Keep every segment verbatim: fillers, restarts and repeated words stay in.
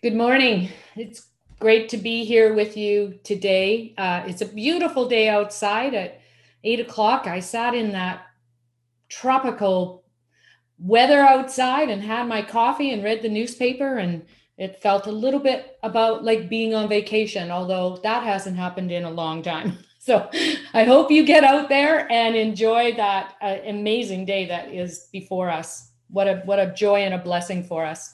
Good morning. It's great to be here with you today. Uh, it's a beautiful day outside at eight o'clock. I sat in that tropical weather outside and had my coffee and read the newspaper, and it felt a little bit about like being on vacation, although that hasn't happened in a long time. So I hope you get out there and enjoy that uh, amazing day that is before us. What a what a joy and a blessing for us.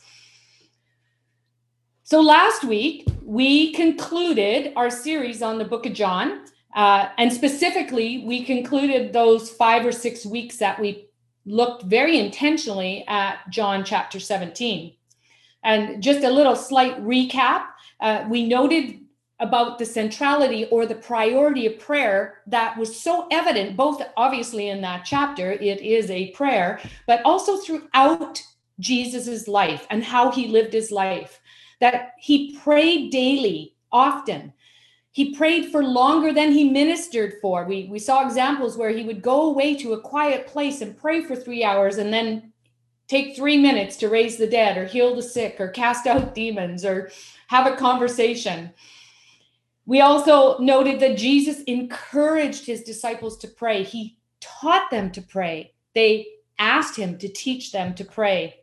So last week, we concluded our series on the book of John. Uh, and specifically, we concluded those five or six weeks that we looked very intentionally at John chapter seventeen. And just a little slight recap, uh, we noted about the centrality or the priority of prayer that was so evident, both obviously in that chapter, it is a prayer, but also throughout Jesus's life and how he lived his life. That he prayed daily, often. He prayed for longer than he ministered for. We, we saw examples where he would go away to a quiet place and pray for three hours and then take three minutes to raise the dead or heal the sick or cast out demons or have a conversation. We also noted that Jesus encouraged his disciples to pray. He taught them to pray. They asked him to teach them to pray.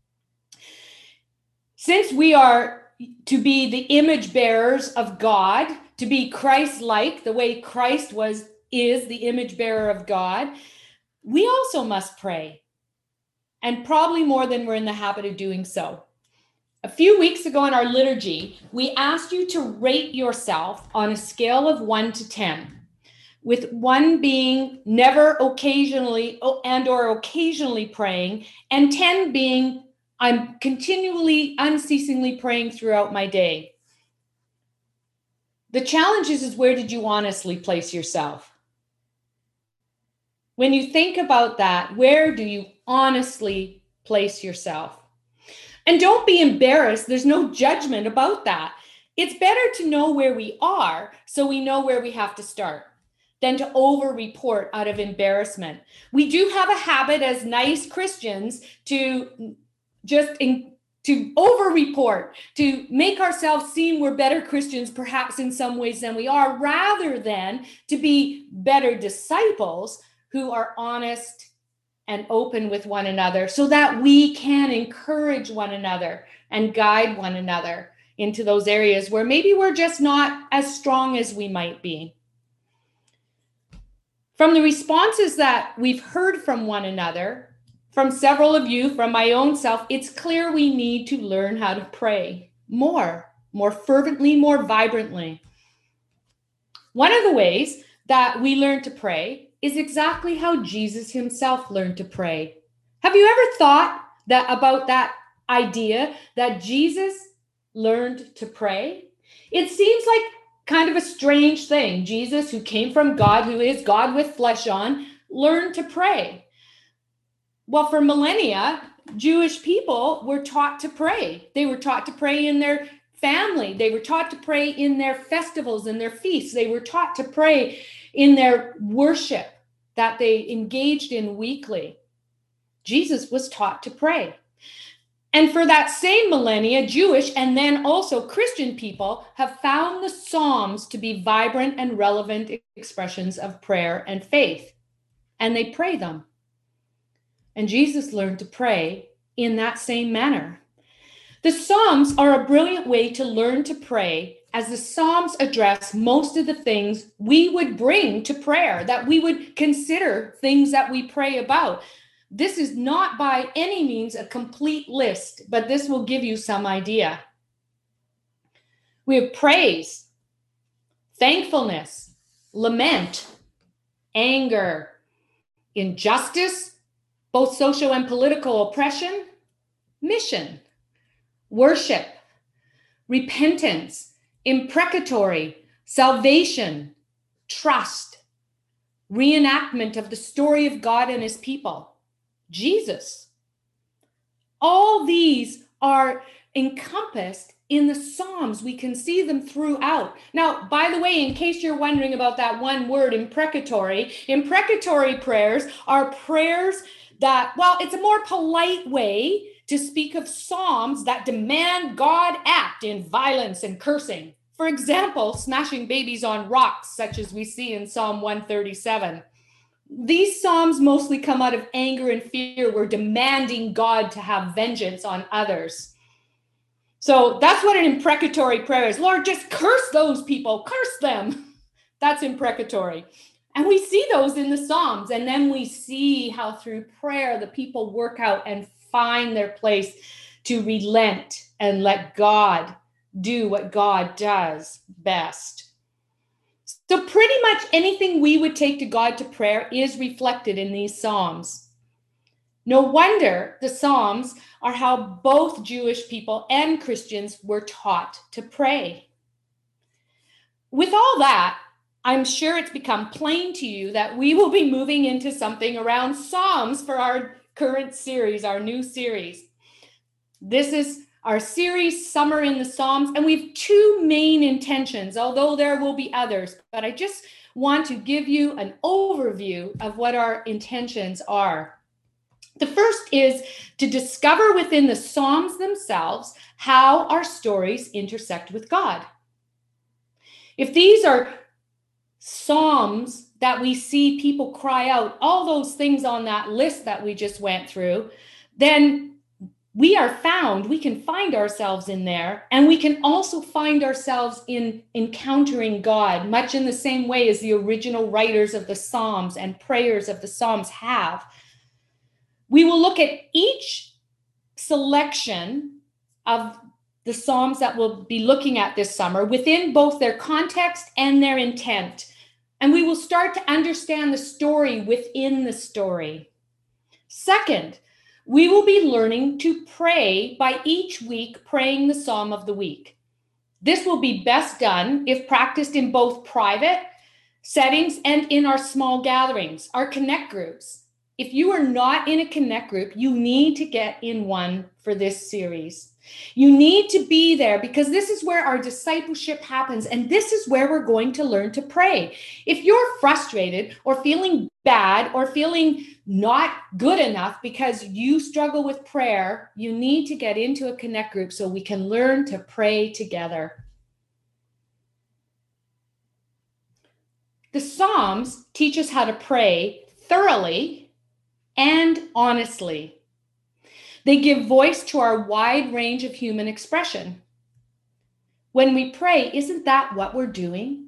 Since we are to be the image bearers of God, to be Christ-like, the way Christ was, is the image bearer of God, we also must pray, and probably more than we're in the habit of doing so. A few weeks ago in our liturgy, we asked you to rate yourself on a scale of one to ten, with one being never occasionally and or occasionally praying, and ten being I'm continually, unceasingly praying throughout my day. The challenge is, is where did you honestly place yourself? When you think about that, where do you honestly place yourself? And don't be embarrassed. There's no judgment about that. It's better to know where we are so we know where we have to start than to over-report out of embarrassment. We do have a habit as nice Christians to just in, to over-report, to make ourselves seem we're better Christians, perhaps in some ways than we are, rather than to be better disciples who are honest and open with one another so that we can encourage one another and guide one another into those areas where maybe we're just not as strong as we might be. From the responses that we've heard from one another, from several of you, from my own self, it's clear we need to learn how to pray more, more fervently, more vibrantly. One of the ways that we learn to pray is exactly how Jesus himself learned to pray. Have you ever thought that about that idea that Jesus learned to pray? It seems like kind of a strange thing. Jesus, who came from God, who is God with flesh on, learned to pray. Well, for millennia, Jewish people were taught to pray. They were taught to pray in their family. They were taught to pray in their festivals and their feasts. They were taught to pray in their worship that they engaged in weekly. Jesus was taught to pray. And for that same millennia, Jewish and then also Christian people have found the Psalms to be vibrant and relevant expressions of prayer and faith. And they pray them. And Jesus learned to pray in that same manner. The Psalms are a brilliant way to learn to pray, as the Psalms address most of the things we would bring to prayer, that we would consider things that we pray about. This is not by any means a complete list, but this will give you some idea. We have praise, thankfulness, lament, anger, injustice, both social and political oppression, mission, worship, repentance, imprecatory, salvation, trust, reenactment of the story of God and his people, Jesus. All these are encompassed in the Psalms. We can see them throughout. Now, by the way, in case you're wondering about that one word, imprecatory, imprecatory prayers are prayers that, well, it's a more polite way to speak of psalms that demand God act in violence and cursing. For example, smashing babies on rocks, such as we see in Psalm one thirty-seven. These psalms mostly come out of anger and fear. We're demanding God to have vengeance on others. So that's what an imprecatory prayer is. Lord, just curse those people, curse them. That's imprecatory. And we see those in the Psalms. And then we see how through prayer, the people work out and find their place to relent and let God do what God does best. So pretty much anything we would take to God to prayer is reflected in these Psalms. No wonder the Psalms are how both Jewish people and Christians were taught to pray. With all that, I'm sure it's become plain to you that we will be moving into something around Psalms for our current series, our new series. This is our series, Summer in the Psalms, and we have two main intentions, although there will be others, but I just want to give you an overview of what our intentions are. The first is to discover within the Psalms themselves how our stories intersect with God. If these are Psalms that we see people cry out, all those things on that list that we just went through, then we are found, we can find ourselves in there, and we can also find ourselves in encountering God, much in the same way as the original writers of the Psalms and prayers of the Psalms have. We will look at each selection of the Psalms that we'll be looking at this summer within both their context and their intent. And we will start to understand the story within the story. Second, we will be learning to pray by each week praying the Psalm of the week. This will be best done if practiced in both private settings and in our small gatherings, our connect groups. If you are not in a connect group, you need to get in one for this series. You need to be there because this is where our discipleship happens, and this is where we're going to learn to pray. If you're frustrated or feeling bad or feeling not good enough because you struggle with prayer, you need to get into a connect group so we can learn to pray together. The Psalms teach us how to pray thoroughly and honestly. They give voice to our wide range of human expression. When we pray, isn't that what we're doing?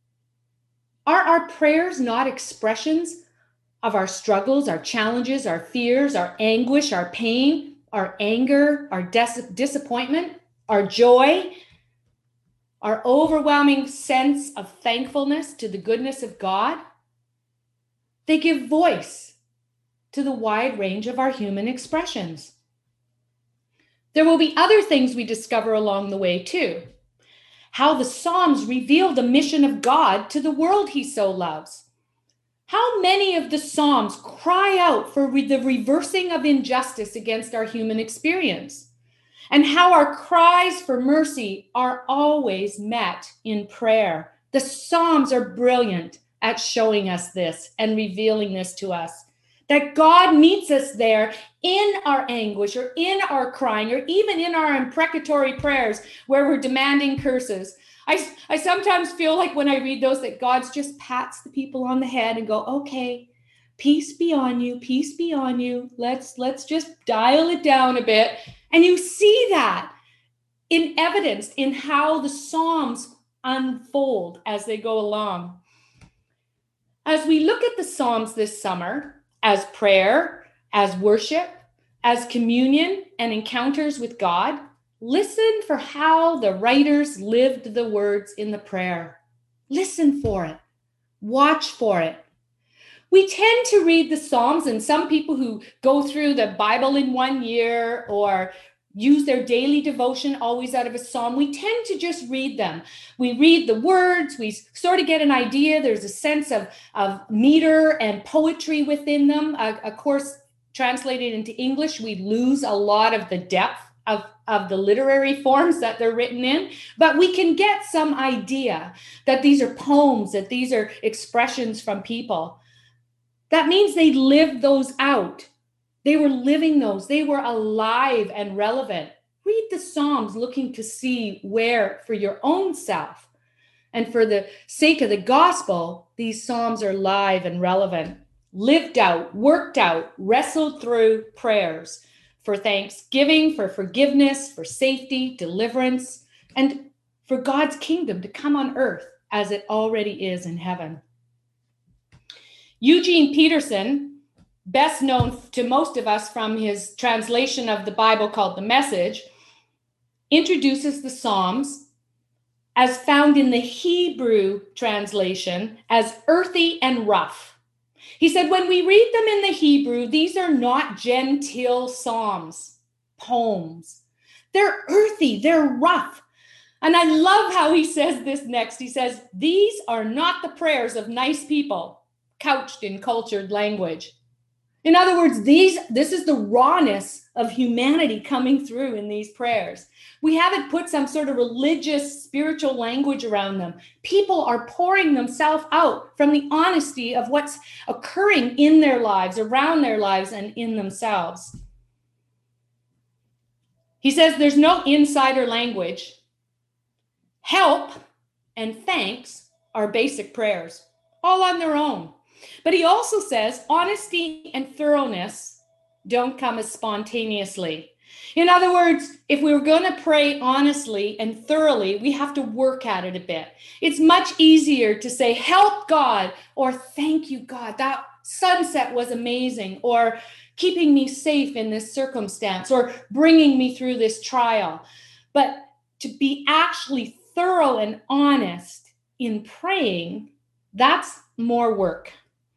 Are our prayers not expressions of our struggles, our challenges, our fears, our anguish, our pain, our anger, our dis- disappointment, our joy, our overwhelming sense of thankfulness to the goodness of God? They give voice to the wide range of our human expressions. There will be other things we discover along the way too. How the Psalms reveal the mission of God to the world he so loves. How many of the Psalms cry out for re- the reversing of injustice against our human experience, and how our cries for mercy are always met in prayer. The Psalms are brilliant at showing us this and revealing this to us, that God meets us there in our anguish or in our crying or even in our imprecatory prayers where we're demanding curses. I, I sometimes feel like when I read those that God just pats the people on the head and go, okay, peace be on you, peace be on you. Let's, let's just dial it down a bit. And you see that in evidence in how the Psalms unfold as they go along. As we look at the Psalms this summer, as prayer, as worship, as communion and encounters with God, listen for how the writers lived the words in the prayer. Listen for it. Watch for it. We tend to read the Psalms, and some people who go through the Bible in one year or use their daily devotion always out of a psalm, we tend to just read them. We read the words, we sort of get an idea. There's a sense of, of meter and poetry within them. Uh, of course, translated into English, we lose a lot of the depth of, of the literary forms that they're written in, but we can get some idea that these are poems, that these are expressions from people. That means they lived those out. They were living those. They were alive and relevant. Read the Psalms looking to see where, for your own self and for the sake of the gospel, these Psalms are live and relevant, lived out, worked out, wrestled through prayers for thanksgiving, for forgiveness, for safety, deliverance, and for God's kingdom to come on earth as it already is in heaven. Eugene Peterson, best known to most of us from his translation of the Bible called The Message, introduces the Psalms as found in the Hebrew translation as earthy and rough. He said, when we read them in the Hebrew, these are not genteel psalms, poems. They're earthy, they're rough. And I love how he says this next. He says, these are not the prayers of nice people, couched in cultured language. In other words, these, this is the rawness of humanity coming through in these prayers. We haven't put some sort of religious, spiritual language around them. People are pouring themselves out from the honesty of what's occurring in their lives, around their lives, and in themselves. He says there's no insider language. Help and thanks are basic prayers, all on their own. But he also says honesty and thoroughness don't come as spontaneously. In other words, if we were going to pray honestly and thoroughly, we have to work at it a bit. It's much easier to say, help God, or thank you, God, that sunset was amazing, or keeping me safe in this circumstance, or bringing me through this trial. But to be actually thorough and honest in praying, that's more work.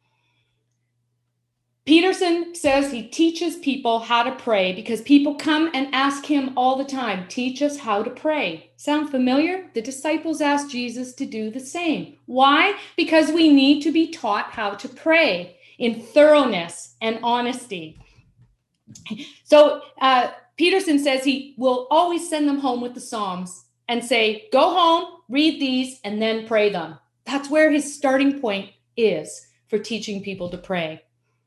Peterson says he teaches people how to pray because people come and ask him all the time, teach us how to pray. Sound familiar? The disciples asked Jesus to do the same. Why? Because we need to be taught how to pray in thoroughness and honesty. So uh, Peterson says he will always send them home with the Psalms and say, go home, read these, and then pray them. That's where his starting point is for teaching people to pray.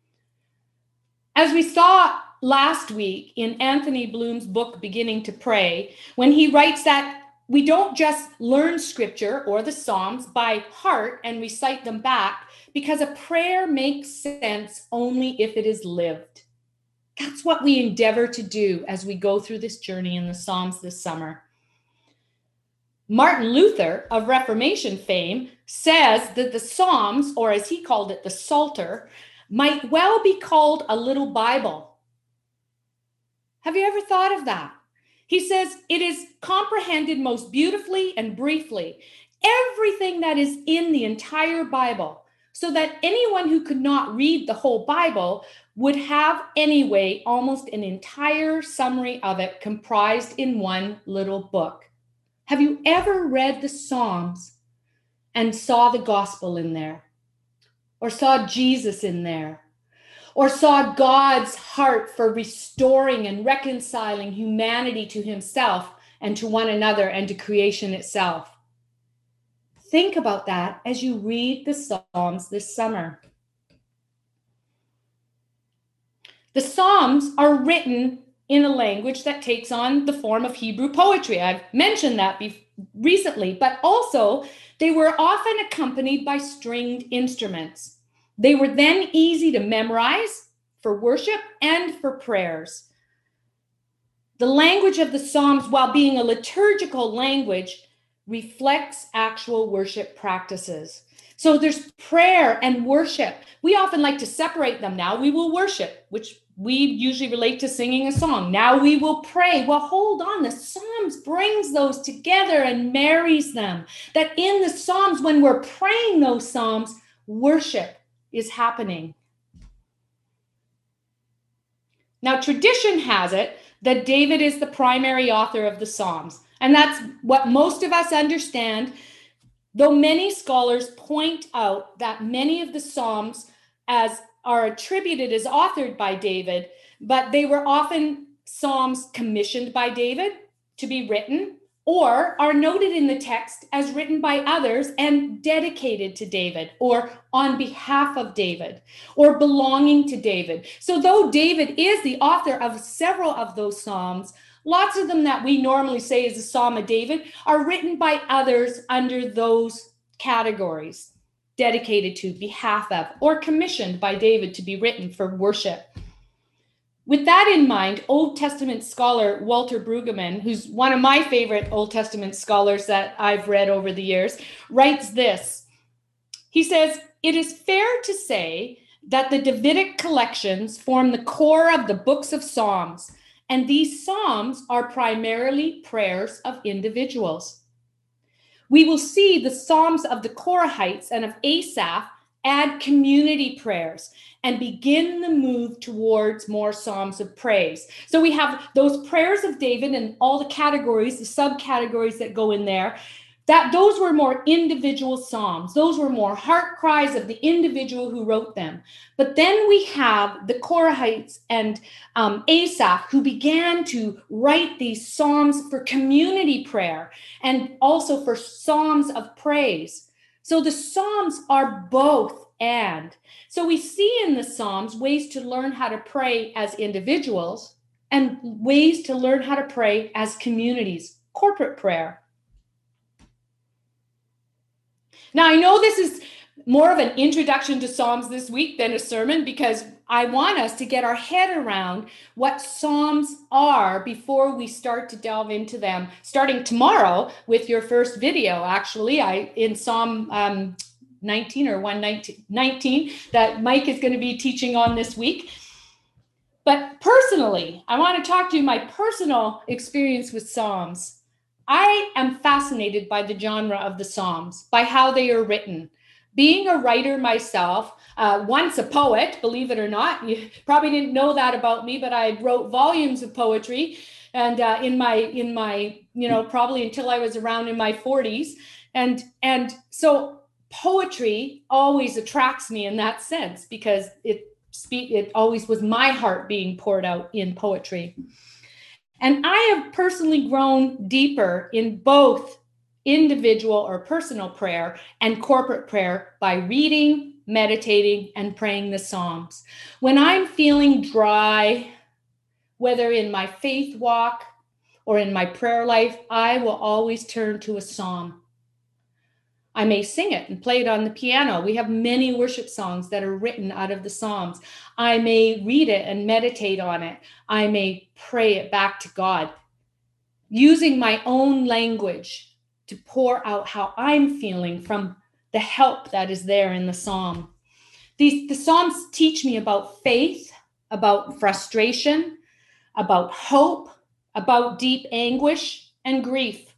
As we saw last week in Anthony Bloom's book, Beginning to Pray, when he writes that we don't just learn scripture or the Psalms by heart and recite them back, because a prayer makes sense only if it is lived. That's what we endeavor to do as we go through this journey in the Psalms this summer. Martin Luther of Reformation fame says that the Psalms, or as he called it, the Psalter, might well be called a little Bible. Have you ever thought of that? He says it is comprehended most beautifully and briefly, everything that is in the entire Bible, so that anyone who could not read the whole Bible would have anyway almost an entire summary of it comprised in one little book. Have you ever read the Psalms and saw the gospel in there? Or saw Jesus in there, or saw God's heart for restoring and reconciling humanity to himself and to one another and to creation itself? Think about that as you read the Psalms this summer. The Psalms are written in a language that takes on the form of Hebrew poetry. I've mentioned that be- recently, but also they were often accompanied by stringed instruments. They were then easy to memorize for worship and for prayers. The language of the Psalms, while being a liturgical language, reflects actual worship practices. So there's prayer and worship. We often like to separate them. Now we will worship, which we usually relate to singing a song. Now we will pray. Well, hold on. The Psalms brings those together and marries them. That in the Psalms, when we're praying those Psalms, worship is happening. Now, tradition has it that David is the primary author of the Psalms. And that's what most of us understand, though many scholars point out that many of the Psalms as are attributed as authored by David, but they were often Psalms commissioned by David to be written, or are noted in the text as written by others and dedicated to David, or on behalf of David, or belonging to David. So though David is the author of several of those psalms, lots of them that we normally say is a Psalm of David are written by others under those categories, dedicated to, behalf of, or commissioned by David to be written for worship. With that in mind, Old Testament scholar Walter Brueggemann, who's one of my favorite Old Testament scholars that I've read over the years, writes this. He says, "It is fair to say that the Davidic collections form the core of the books of Psalms, and these Psalms are primarily prayers of individuals. We will see the Psalms of the Korahites and of Asaph add community prayers and begin the move towards more Psalms of praise." So we have those prayers of David and all the categories, the subcategories that go in there, that those were more individual Psalms. Those were more heart cries of the individual who wrote them. But then we have the Korahites and um, Asaph, who began to write these Psalms for community prayer and also for Psalms of praise. So the Psalms are both and. So we see in the Psalms ways to learn how to pray as individuals and ways to learn how to pray as communities, corporate prayer. Now, I know this is more of an introduction to Psalms this week than a sermon, because I want us to get our head around what Psalms are before we start to delve into them, starting tomorrow with your first video. Actually, I in Psalm um, nineteen or one nineteen that Mike is going to be teaching on this week. But personally, I want to talk to you my personal experience with Psalms. I am fascinated by the genre of the Psalms, by how they are written. Being a writer myself, uh, once a poet, believe it or not, you probably didn't know that about me, but I wrote volumes of poetry, and uh, in my in my you know probably until I was around in my forties, and and so poetry always attracts me in that sense, because it speak it always was my heart being poured out in poetry. And I have personally grown deeper in both individual or personal prayer and corporate prayer by reading, meditating, and praying the Psalms. When I'm feeling dry, whether in my faith walk or in my prayer life, I will always turn to a psalm. I may sing it and play it on the piano. We have many worship songs that are written out of the Psalms. I may read it and meditate on it. I may pray it back to God, using my own language to pour out how I'm feeling from the help that is there in the Psalm. These, the Psalms teach me about faith, about frustration, about hope, about deep anguish and grief.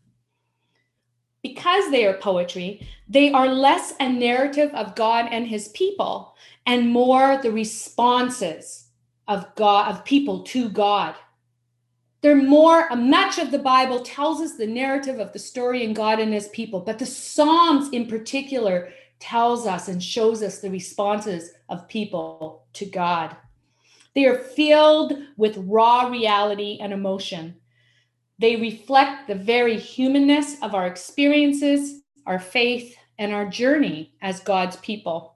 Because they are poetry, they are less a narrative of God and his people and more the responses of God, of people to God. They're more, much of the Bible tells us the narrative of the story in God and his people, but the Psalms in particular tells us and shows us the responses of people to God. They are filled with raw reality and emotion. They reflect the very humanness of our experiences, our faith, and our journey as God's people.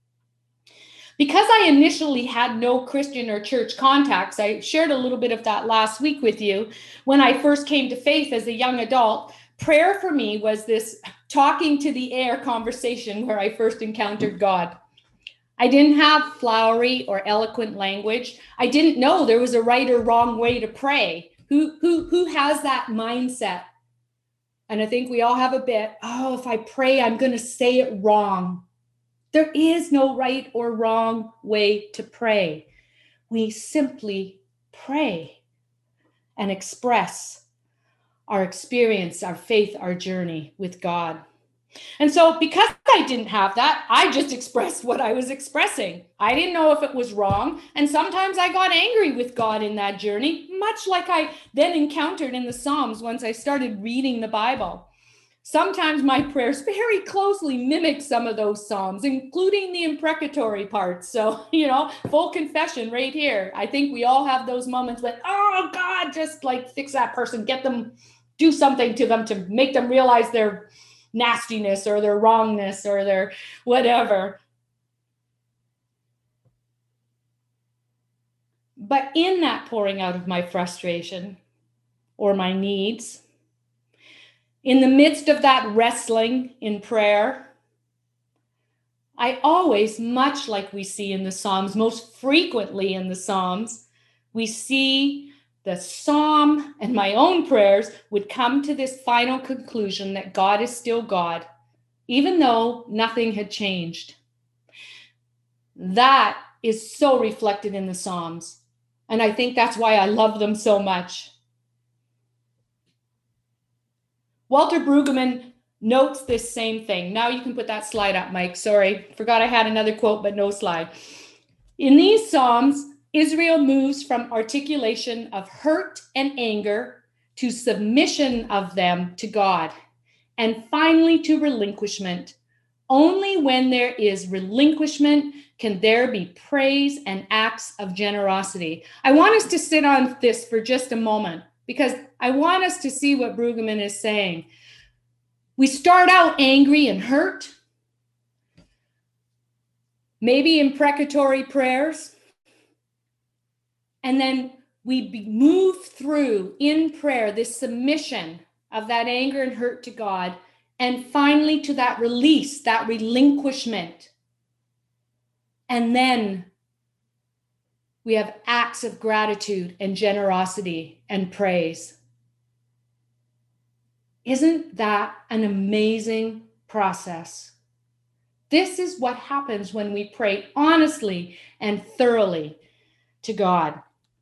Because I initially had no Christian or church contacts, I shared a little bit of that last week with you. When I first came to faith as a young adult, prayer for me was this talking to the air conversation where I first encountered God. I didn't have flowery or eloquent language. I didn't know there was a right or wrong way to pray. Who, who, who has that mindset? And I think we all have a bit, oh, if I pray, I'm going to say it wrong. There is no right or wrong way to pray. We simply pray and express our experience, our faith, our journey with God. And so because I didn't have that, I just expressed what I was expressing. I didn't know if it was wrong. And sometimes I got angry with God in that journey, much like I then encountered in the Psalms once I started reading the Bible. Sometimes my prayers very closely mimic some of those Psalms, including the imprecatory parts. So, you know, full confession right here. I think we all have those moments when, oh, God, just like fix that person, get them do something to them to make them realize their nastiness or their wrongness or their whatever. But in that pouring out of my frustration or my needs, in the midst of that wrestling in prayer, I always, much like we see in the Psalms, most frequently in the Psalms, we see the Psalm and my own prayers would come to this final conclusion that God is still God, even though nothing had changed. That is so reflected in the Psalms. And I think that's why I love them so much. Walter Brueggemann notes this same thing. Now you can put that slide up, Mike. Sorry, forgot I had another quote, but no slide. In these Psalms, Israel moves from articulation of hurt and anger to submission of them to God, and finally to relinquishment. Only when there is relinquishment can there be praise and acts of generosity. I want us to sit on this for just a moment, because I want us to see what Brueggemann is saying. We start out angry and hurt, maybe imprecatory prayers, and then we move through in prayer this submission of that anger and hurt to God, and finally to that release, that relinquishment. And then we have acts of gratitude and generosity and praise. Isn't that an amazing process? This is what happens when we pray honestly and thoroughly to God.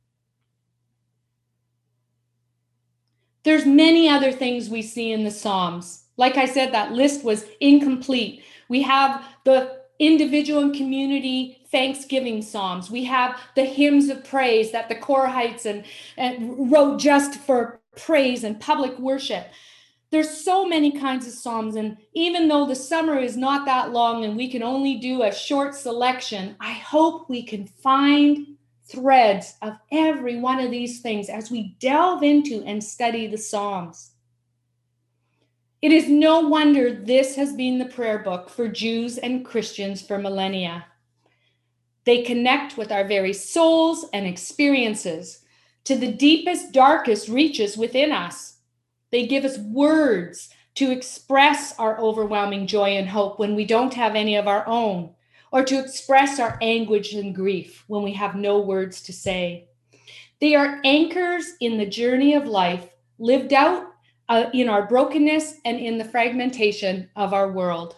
There's many other things we see in the Psalms. Like I said, that list was incomplete. We have the individual and community thanksgiving psalms. We have the hymns of praise that the Korahites and, and wrote just for praise and public worship. There's so many kinds of psalms, and even though the summer is not that long and we can only do a short selection, I hope we can find threads of every one of these things as we delve into and study the Psalms. It is no wonder this has been the prayer book for Jews and Christians for millennia. They connect with our very souls and experiences to the deepest, darkest reaches within us. They give us words to express our overwhelming joy and hope when we don't have any of our own, or to express our anguish and grief when we have no words to say. They are anchors in the journey of life, lived out uh, in our brokenness and in the fragmentation of our world.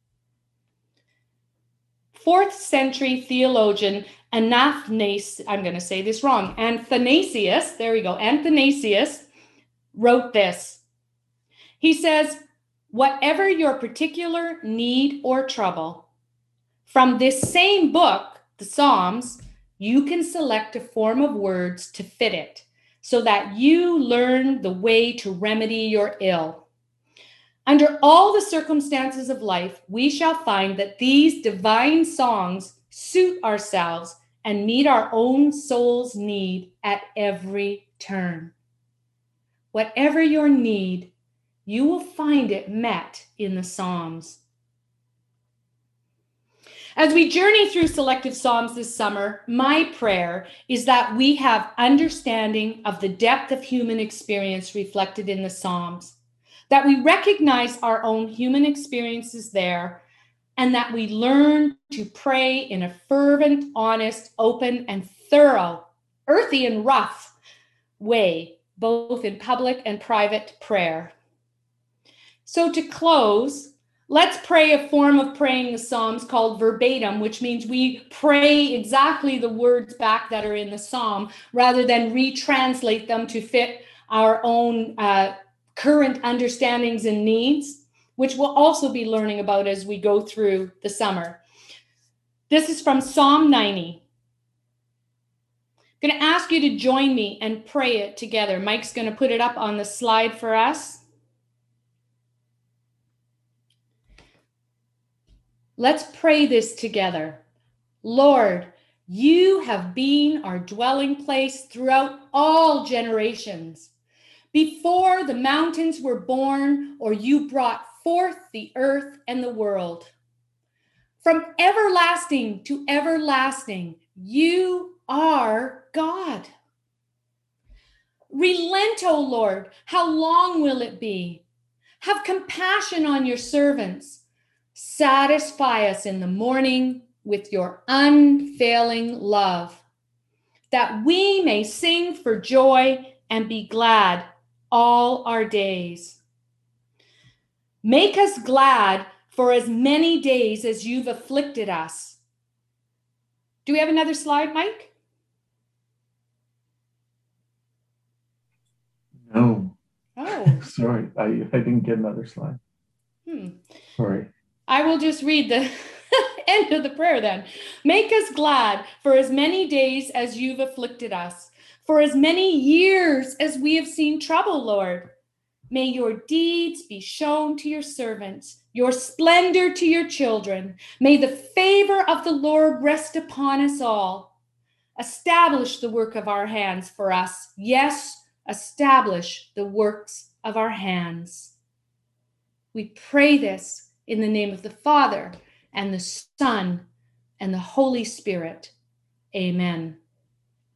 Fourth century theologian Athanasius, I'm going to say this wrong, Athanasius, there we go, Athanasius wrote this. He says, whatever your particular need or trouble, from this same book, the Psalms, you can select a form of words to fit it so that you learn the way to remedy your ill. Under all the circumstances of life, we shall find that these divine songs suit ourselves and meet our own soul's need at every turn. Whatever your need, you will find it met in the Psalms. As we journey through selective Psalms this summer, my prayer is that we have understanding of the depth of human experience reflected in the Psalms, that we recognize our own human experiences there, and that we learn to pray in a fervent, honest, open, and thorough, earthy and rough way, both in public and private prayer. So to close, let's pray a form of praying the Psalms called verbatim, which means we pray exactly the words back that are in the Psalm rather than retranslate them to fit our own uh, current understandings and needs, which we'll also be learning about as we go through the summer. This is from Psalm ninety. I'm going to ask you to join me and pray it together. Mike's going to put it up on the slide for us. Let's pray this together. Lord, you have been our dwelling place throughout all generations. before the mountains were born, or you brought forth the earth and the world. From everlasting to everlasting, you are God. Relent, O Lord, how long will it be? Have compassion on your servants. Satisfy us in the morning with your unfailing love, that we may sing for joy and be glad all our days. Make us glad for as many days as you've afflicted us. Do we have another slide, Mike? No. Oh. Sorry, I, I didn't get another slide. Hmm. Sorry. I will just read the end of the prayer then. Make us glad for as many days as you've afflicted us, for as many years as we have seen trouble, Lord. May your deeds be shown to your servants, your splendor to your children. May the favor of the Lord rest upon us all. Establish the work of our hands for us. Yes, establish the works of our hands. We pray this in the name of the Father and the Son and the Holy Spirit. Amen.